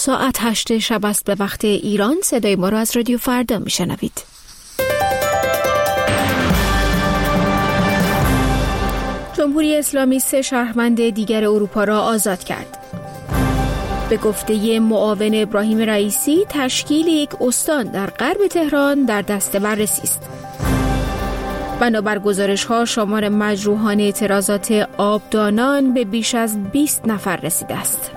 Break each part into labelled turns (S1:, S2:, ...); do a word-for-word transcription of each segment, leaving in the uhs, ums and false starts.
S1: ساعت هشت شب است به وقت ایران. صدای ما را از رادیو فردا میشنوید. جمهوری اسلامی سه شهروند دیگر اروپا را آزاد کرد. به گفته معاون ابراهیم رئیسی، تشکیل یک استان در غرب تهران در دست بررسی است. بنابر گزارش‌ها شمار مجروحان اعتراضات آبدانان به بیش از بیست نفر رسیده است.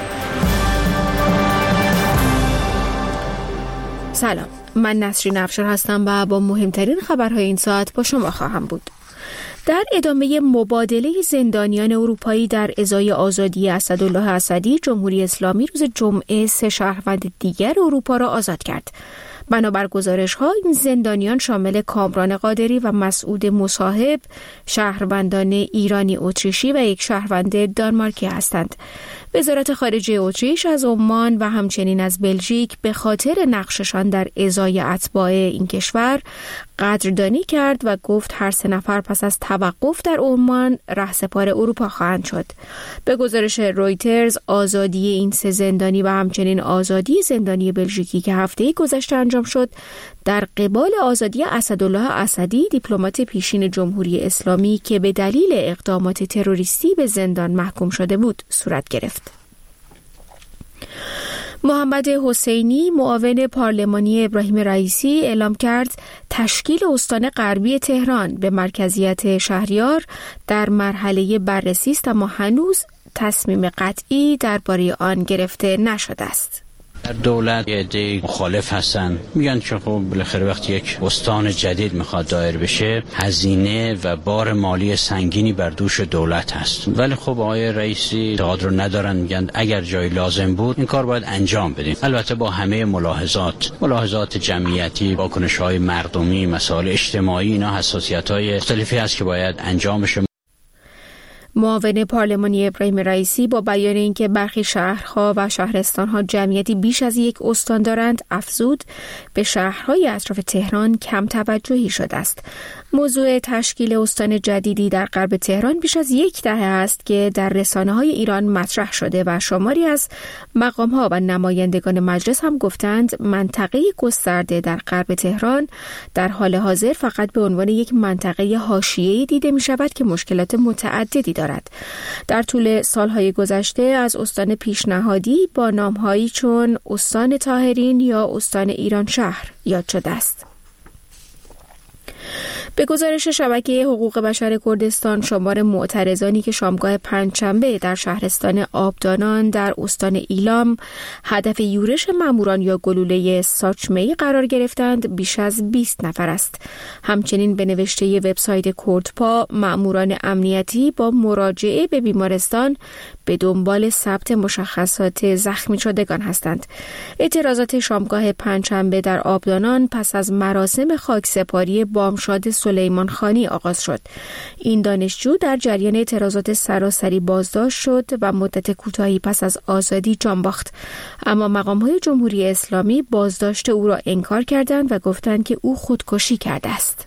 S1: سلام، من نسرین افشار هستم و با مهمترین خبرهای این ساعت با شما خواهم بود. در ادامه مبادله زندانیان اروپایی در ازای آزادی اسدالله اسدی، جمهوری اسلامی روز جمعه سه شهروند دیگر اروپا را آزاد کرد. بنابر گزارش‌ها این زندانیان شامل کامران قادری و مسعود مصاحب، شهروندان ایرانی اتریشی و یک شهروند دانمارکی هستند. وزارت خارجه اتریش از عمان و همچنین از بلژیک به خاطر نقششان در ازای اتباع این کشور قدردانی کرد و گفت هر سه نفر پس از توقف در عمان رهسپار اروپا خواهند شد. به گزارش رویترز، آزادی این سه زندانی و همچنین آزادی زندانی بلژیکی که هفته گذشته انجام شد در قبال آزادی اسدالله اسدی، دیپلمات پیشین جمهوری اسلامی که به دلیل اقدامات تروریستی به زندان محکوم شده بود صورت گرفت. محمد حسینی، معاون پارلمانی ابراهیم رئیسی، اعلام کرد تشکیل استان غربی تهران به مرکزیت شهریار در مرحله بررسی است، اما هنوز تصمیم قطعی درباره آن گرفته نشده است.
S2: در دولت یه عده مخالف هستن، میگن که خب بالاخره وقتی یک استان جدید میخواد دایر بشه هزینه و بار مالی سنگینی بر دوش دولت هست، ولی خب آقای رئیسی اعتقاد رو ندارن، میگن اگر جای لازم بود این کار باید انجام بدیم، البته با همه ملاحظات ملاحظات جمعیتی، واکنش‌های مردمی، مسائل اجتماعی، اینا حساسیت‌های مختلفی هست که باید انجام بشه.
S1: معاون پارلمانی ابراهیم رئیسی با بیان اینکه برخی شهرها و شهرستانها جمعیتی بیش از یک استان دارند، افزود به شهرهای اطراف تهران کم توجهی شده است. موضوع تشکیل استان جدیدی در غرب تهران بیش از یک دهه است که در رسانه‌های ایران مطرح شده و شماری از مقام‌ها و نمایندگان مجلس هم گفتند منطقه گسترده در غرب تهران در حال حاضر فقط به عنوان یک منطقه حاشیه‌ای دیده می‌شود که مشکلات متعددی دارد. در طول سالهای گذشته از استان پیشنهادی با نام‌هایی چون استان طاهرین یا استان ایران شهر یاد شده است. به گزارش شبکه حقوق بشر کردستان، شمار معترضانی که شامگاه پنجشنبه در شهرستان آبدانان در استان ایلام هدف یورش ماموران یا گلوله ساچمه‌ای قرار گرفتند بیش از بیست نفر است. همچنین به نوشته وبسایت کردپا، ماموران امنیتی با مراجعه به بیمارستان به دنبال ثبت مشخصات زخمی شدگان هستند. اعتراضات شامگاه پنجشنبه در آبدانان پس از مراسم خاکسپاری بامشاد سلیمان خانی آغاز شد. این دانشجو در جریان اعتراضات سراسری بازداشت شد و مدت کوتاهی پس از آزادی جان باخت، اما مقام‌های جمهوری اسلامی بازداشت او را انکار کردند و گفتند که او خودکشی کرده است.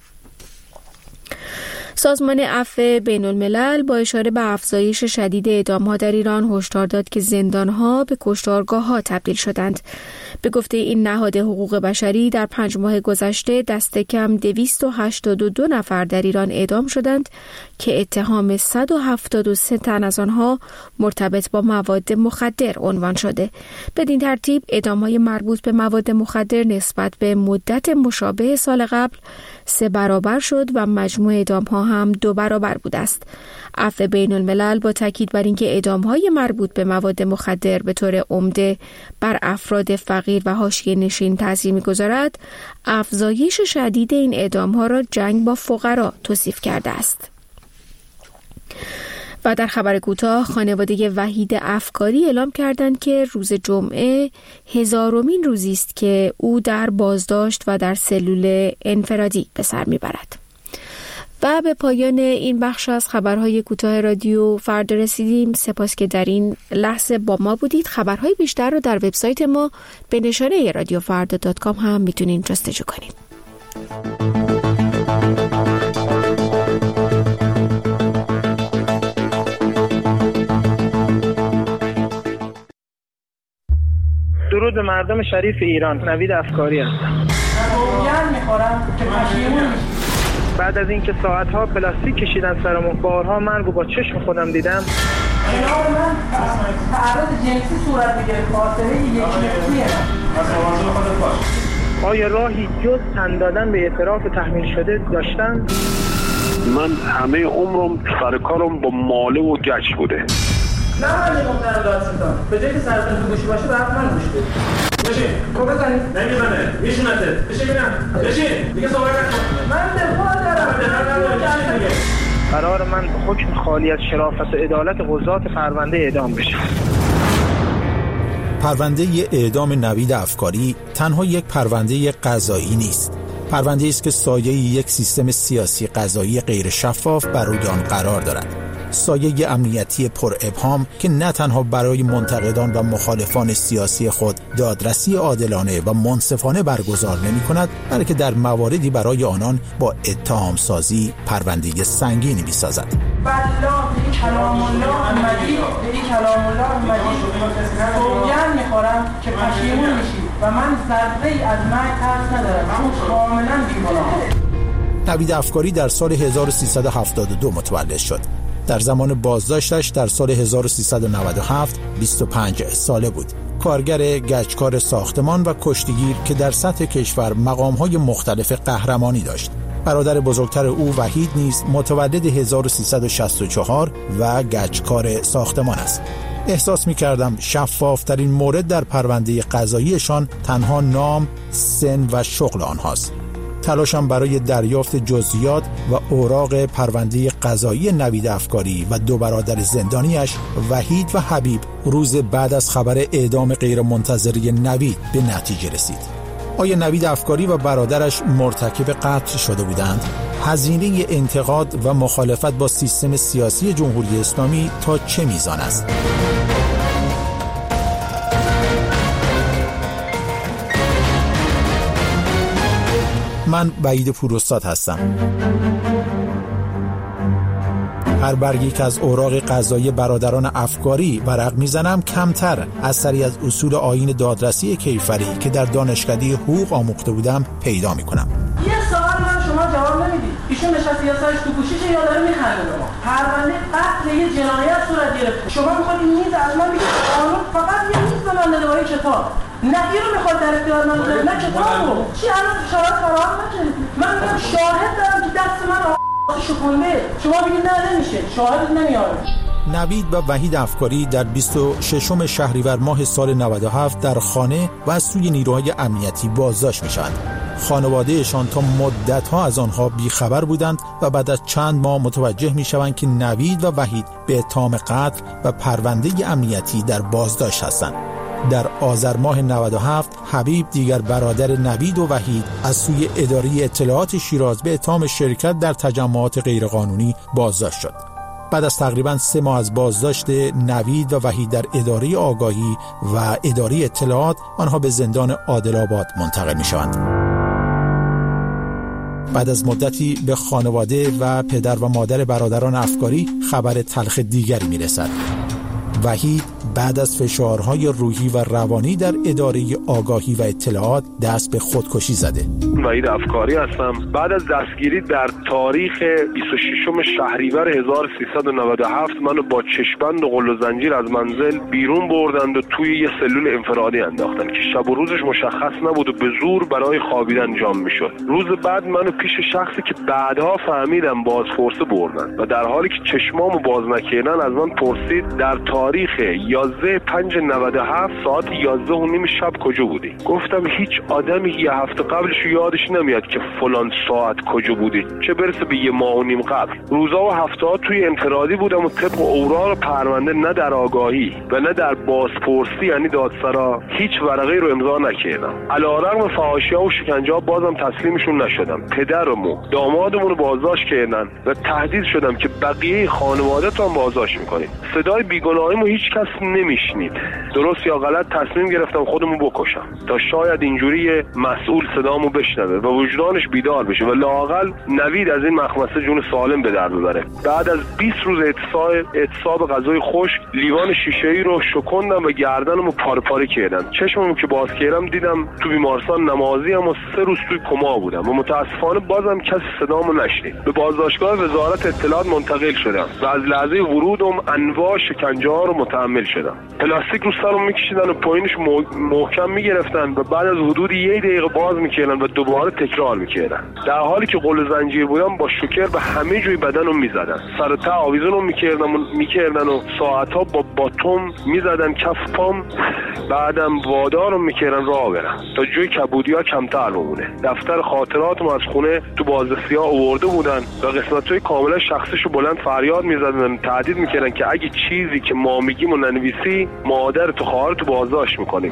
S1: سازمان عفو بین الملل با اشاره به افزایش شدید اعدام‌ها در ایران هشدار داد که زندان‌ها به کشتارگاه‌ها تبدیل شدند. به گفته این نهاد حقوق بشری در پنج ماه گذشته دست کم دویست و هشتاد و دو نفر در ایران اعدام شدند که اتهام صد و هفتاد و سه تن از آنها مرتبط با مواد مخدر عنوان شده. بدین ترتیب اعدام‌های مربوط به مواد مخدر نسبت به مدت مشابه سال قبل سه برابر شد و مجموع اعدام‌ها هم دو برابر بوده است. عفو بین الملل با تاکید بر اینکه اعدام‌های مربوط به مواد مخدر به طور عمده بر افراد فقیر و حاشیه نشین تاثیر می‌گذارد، افزایش شدید این اعدام‌ها را جنگ با فقرا توصیف کرده است. و در خبر کوتاه، خانواده وحید افکاری اعلام کردند که روز جمعه هزارمین روزی است که او در بازداشت و در سلول انفرادی به سر میبرد. و به پایان این بخش از خبرهای کوتاه رادیو فردا رسیدیم. سپاس که در این لحظه با ما بودید. خبرهای بیشتر رو در وبسایت ما به نشانه رادیو فردا دات کام هم میتونید جستجو کنید.
S3: درود به مردم شریف ایران. نوید افکاری هستم.
S4: گوگل میخورم که پشیمون میشی.
S3: بعد از اینکه ساعتها پلاستیک کشیدن سرمون، بارها من رو با چشم خودم دیدم.
S4: کنار من تعرض جنسی صورت میگیره، خاطره یک نفسیه.
S3: آیا راهی جز تن دادن به اعتراف تحمیل شده داشتن؟
S5: من همه عمرم سر کارم با ماله و گچ بوده.
S4: نه من نگفتم دادستان به جایی که سرتون تو گوشی باشه برات من گوش بده. بشین کو بزنید نمیزنه میشونته. بشین ببینم بشین دیگه صحبت نکن. من دفاع دارم.
S3: قرار من به حکم خالی از شرافت و عدالت قضات پرونده اعدام بشم.
S6: پرونده اعدام نوید افکاری تنها یک پرونده قضایی نیست. پرونده است که سایه یک سیستم سیاسی قضایی غیر شفاف بر روی آن قرار دارد. سایه امنیتی پر ابهام که نه تنها برای منتقدان و مخالفان سیاسی خود دادرسی عادلانه و منصفانه برگزار نمی کند، بلکه در مواردی برای آنان با اتهام سازی پرونده سنگینی می سازد.
S4: بالله کلام الله مجید، به کلام الله مجید گوگل میخورم که پشیمون میشی و من ذره از مرگ ترس ندارم. من کاملا بی‌گناهم.
S6: نوید افکاری در سال هزار و سیصد و هفتاد و دو متولد شد. در زمان بازداشتش در سال هزار و سیصد و نود و هفت بیست و پنج ساله بود. کارگر گچکار ساختمان و کشتیگیر که در سطح کشور مقام‌های مختلف قهرمانی داشت. برادر بزرگتر او وحید نیز متولد هزار و سیصد و شصت و چهار و گچکار ساختمان است. احساس می‌کردم شفاف‌ترین مورد در پرونده قضاییشان تنها نام، سن و شغل آنهاست. تلاشم برای دریافت جزئیات و اوراق پرونده قضایی نوید افکاری و دو برادر زندانیش وحید و حبیب روز بعد از خبر اعدام غیرمنتظره نوید به نتیجه رسید. آیا نوید افکاری و برادرش مرتکب قتل شده بودند؟ هزینه انتقاد و مخالفت با سیستم سیاسی جمهوری اسلامی تا چه میزان است؟ من وحید پوراستاد هستم. هر برگی که از اوراق قضایی برادران افکاری ورق میزنم کمتر اثری از اصول آیین دادرسی کیفری که در دانشکده حقوق آموخته بودم پیدا میکنم.
S4: یه سوال من شما جواب نمیدید. ایشون نشسته یا سرش تو گوشیشه یا داره میخنده به ما. پرونده قتل یه جنایت صورت گرفته. شما میخواید این میز از من بگید قانون فقط یه میز به من داده با کتاب. نه اینو میخواد در اختیار من بذاره نه کتابو. چی الان شرایط فراهم نکنید. من میگم شاهد دارم که دست من آقا شکونده. شما بگید نه نمیشه. شاهد نمیاره.
S6: نوید و وحید افکاری در بیست و ششم شهریور ماه سال نود و هفت در خانه و از سوی نیروهای امنیتی بازداشت میشوند. خانوادهشان تا مدت‌ها از آنها بیخبر بودند و بعد از چند ماه متوجه میشوند که نوید و وحید به اتهام قتل و پرونده امنیتی در بازداشت هستند. در آذر ماه نود و هفت حبیب دیگر برادر نوید و وحید از سوی اداره اطلاعات شیراز به اتهام شرکت در تجمعات غیرقانونی بازداشت شد. بعد از تقریباً سه ماه از بازداشت نوید و وحید در اداره آگاهی و اداره اطلاعات آنها به زندان عادل‌آباد منتقل می‌شوند. بعد از مدتی به خانواده و پدر و مادر برادران افکاری خبر تلخ دیگری می‌رسد. وحید بعد از فشارهای روحی و روانی در اداره آگاهی و اطلاعات دست به خودکشی زده.
S5: وحید افکاری هستم. بعد از دستگیری در تاریخ بیست و ششم شهریور هزار و سیصد و نود و هفت منو با چشم‌بند و قل و زنجیر از منزل بیرون بردند و توی یه سلول انفرادی انداختن که شب و روزش مشخص نبود و به زور برای خوابیدن جام میشد. روز بعد منو پیش شخصی که بعدها فهمیدم بازپرسه بردن و در حالی که چشمامو باز نکردن از من پرسید در تاریخ یازده پنج نود و هفت ساعت یازده و نیم شب کجا بودی؟ گفتم هیچ آدمی یه هفته قبلش یادش نمیاد که فلان ساعت کجا بودی، چه برسه به یه ماه و نیم قبل. روزا و هفته‌ها توی انفرادی بودم و طبق اوراق پرونده نه در آگاهی و نه در بازپرسی یعنی دادسرا هیچ ورقه رو امضا نکردم. علیرغم فحاشی‌ها و شکنجه‌ها بازم تسلیمشون نشدم. پدرمو دامادمون رو بازداشت کردن و تهدید شدم که بقیه خانواده‌تون بازداشت می‌کنید. صدای بیگناهیمو هیچ کس نمیشنید. درست یا غلط تصمیم گرفتم خودمو بکشم تا شاید اینجوری مسئول صدامو بشنوه و وجدانش بیدار بشه و لااقل نوید از این مخمسه جون سالم به در ببره. بعد از بیست روز اعتصاب اعتصاب غذای خشک لیوان شیشه‌ای رو شکوندم و گردنمو پاره پاره کردم. چشممو که باز کردم دیدم تو بیمارستان نمازی ام و سه روز توی کما بودم و متاسفانه بازم کسی صدامو نشنید. به بازداشتگاه وزارت اطلاعات منتقل شدم و از لحظه ورودم انواع شکنجه‌ها رو متحمل شدم. پلاستیک رو سرم میکشیدن و پایینش محکم میگرفتن و بعد از حدود یک دقیقه باز میکردن و دوباره تکرار میکردن. در حالی که قل زنجیر بودم با شوکر به همه جای بدنم میزدن. سر تا آویزونم میکردن و میکردن و ساعتها با باتوم میزدن کف پام. بعدم وادارم میکردن راه برم تا جوی کبودیا کمتر بمونه. دفتر خاطراتم از خونه تو بازرسی‌ها آورده بودن و قسمت‌های کاملا شخصیشو بلند فریاد میزدن، تهدید میکردن که اگه چیزی که ما میگیم و ننویسی مادر تو خواهر تو بازداشت میکنیم.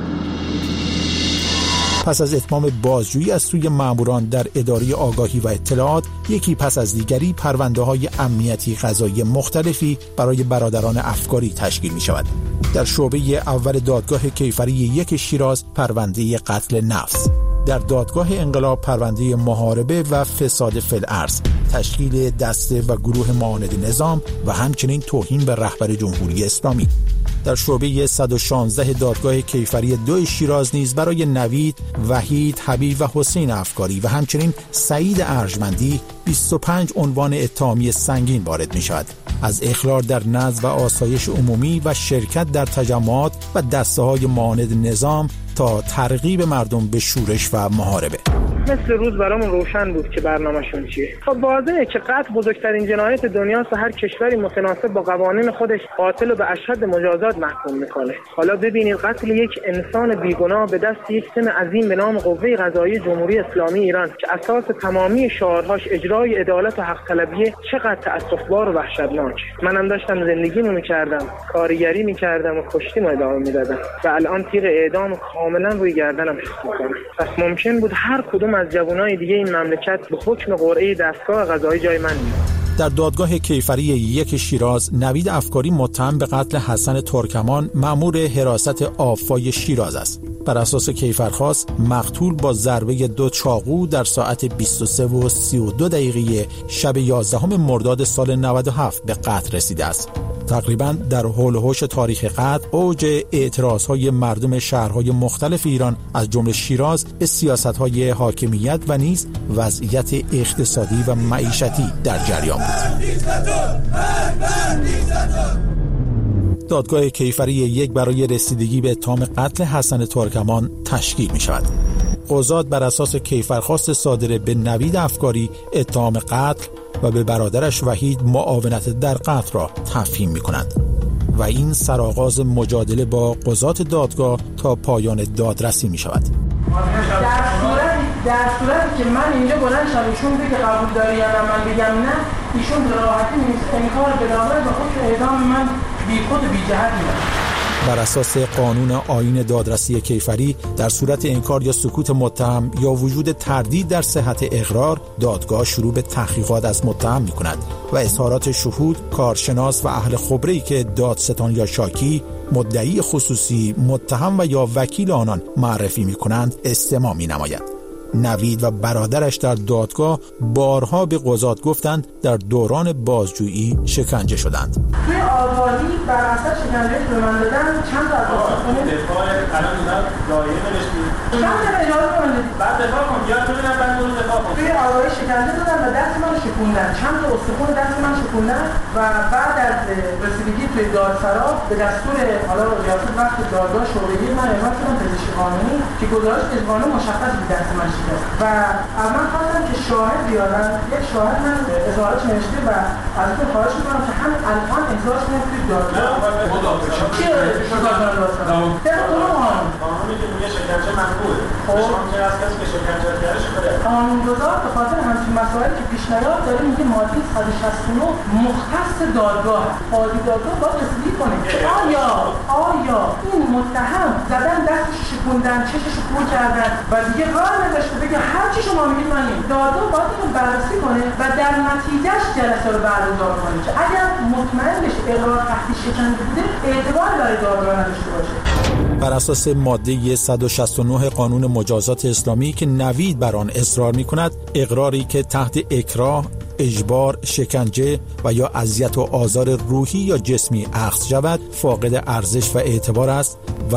S6: پس از اتمام بازجویی از سوی ماموران در اداره آگاهی و اطلاعات، یکی پس از دیگری پرونده‌های امنیتی قضایی مختلفی برای برادران افکاری تشکیل می‌شود. در شعبه اول دادگاه کیفری یک شیراز پرونده قتل نفس، در دادگاه انقلاب پرونده محاربه و فساد فی الارض، تشکیل دسته و گروه معاند نظام و همچنین توهین به رهبر جمهوری اسلامی. در شعبه صد و شانزده دادگاه کیفری دو شیراز نیز برای نوید، وحید، حبیب و حسین افکاری و همچنین سعید ارجمندی بیست و پنج عنوان اتهامی سنگین وارد می شود، از اخلال در نظم و آسایش عمومی و شرکت در تجمعات و دسته های معاند نظام تا ترغیب مردم به شورش و محاربه.
S3: مثل روز برامون روشن بود که برنامه‌شون چیه. خب واضحه که قتل بزرگترین جنایت دنیاست و هر کشوری متناسب با قوانین خودش قاتل رو به اشد مجازات محکوم میکنه. حالا ببینید قتل یک انسان بیگناه به دست یک تن عظیم به نام قوه قضاییه جمهوری اسلامی ایران که اساس تمامی شعارهاش اجرای عدالت و حق طلبیه چقدر تأسف‌بار و وحشتناک. منم داشتم زندگیمو میکردم، کارگری میکردم و کشتیمو ادامه میدادم و الان تیغ اعدام کاملا روی گردنم شخص میکنه. پس ممکن بود هر کدوم از جوانای دیگه این مملکت به حکم قرعه دستگاه قضایی جای من میاد.
S6: در دادگاه کیفری یک شیراز، نوید افکاری متهم به قتل حسن ترکمان مأمور حراست آفای شیراز است. بر اساس کیفرخواست مقتول با ضربه دو چاقو در ساعت بیست و سه و سی و دو دقیقه شب یازدهم مرداد سال نود و هفت به قتل رسیده است. تقریباً در حول و حوش تاریخ قتل اوج اعتراضهای مردم شهرهای مختلف ایران از جمله شیراز به سیاستهای حاکمیت و نیز وضعیت اقتصادی و معیشتی در جریان بود. دادگاه کیفری یک برای رسیدگی به اتهام قتل حسن ترکمان تشکیل می شود. قضات بر اساس کیفرخواست صادره به نوید افکاری اتهام قتل و به برادرش وحید معاونت در قتل را تفهیم می کنند و این سرآغاز مجادله با قضات دادگاه تا پایان دادرسی می شود.
S4: در صورتی در صورتی که من اینجا بلند شم ایشون بگه قبول داری یا نه من بگم نه، ایشون به راحتی نیست انکار بداخل و خود اعدام من بی خود بی جهت می‌کنه.
S6: بر اساس قانون آیین دادرسی کیفری در صورت انکار یا سکوت متهم یا وجود تردید در صحت اقرار، دادگاه شروع به تحقیقات از متهم می‌کند و اظهارات شهود، کارشناس و اهل خبره‌ای که دادستان یا شاکی، مدعی خصوصی، متهم و یا وکیل آنان معرفی می‌کنند استماع می‌نماید. نوید و برادرش در دادگاه بارها به قضات گفتند در دوران بازجویی شکنجه شدند.
S4: توی آزادی بر اساس شکنجه که من دادن چند تا از آزادی دفاع الان دادن دایره نوشتید. چند تا اجازه کنید بعد دفاع کن یا تو ببینم بعد اون دفاع کن. توی آزادی شکنجه دادن و دست من شکوندن. چند تا استخوان دست من شکوندن و بعد از رسیدگی توی دادسرا به دستور حالا ریاست وقت دادگاه شورایی من اعلام کردم پزشک قانونی که گزارش قانونی مشخص بود دست من و از من خواستم که شاهد بیارن. یک شاهد من اظهارش نوشته و از اون خواهش میکنم که همین الان احضارش نمیتونید دادگاه چیه شکار کنم داستان؟ طبق قانون قانونی که میگه شکنجه ممنوعه. قانونگذار به خاطر همچین مسائلی که پیشنهاد داره میگه ماده صد و شصت و نه مختص دادگاه قاضی دادگاه باید رسیدگی کنه آیا آیا این متهم زدن دستش شکوندن چشش کور کردن و دیگه کار نداشته بگه هر چی شما میگید من این دادگاه باید اینو بررسی کنه و در نتیجهش جلسه رو برگزار کنه که اگر مطمئن بشه اقرار تحت شکنجه بوده اعتبار برای دادگاه نداشته باشه.
S6: بر اساس ماده صد و شصت و نه قانون مجازات اسلامی که نوید بر آن اصرار می‌کند، اقراری که تحت اکراه، اجبار، شکنجه و یا اذیت و آزار روحی یا جسمی اخذ شود فاقد ارزش و اعتبار است و